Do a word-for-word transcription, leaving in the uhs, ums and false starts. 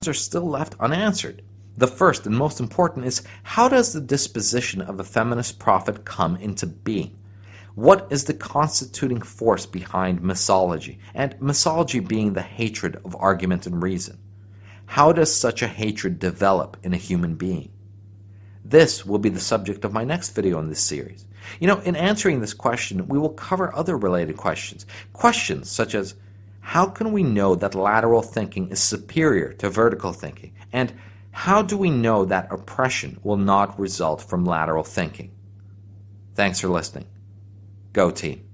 are still left unanswered. The first and most important is, how does the disposition of a feminist prophet come into being? What is the constituting force behind misology, and misology being the hatred of argument and reason? How does such a hatred develop in a human being? This will be the subject of my next video in this series. You know, in answering this question, we will cover other related questions. Questions such as, how can we know that lateral thinking is superior to vertical thinking? And how do we know that oppression will not result from lateral thinking? Thanks for listening. Go team.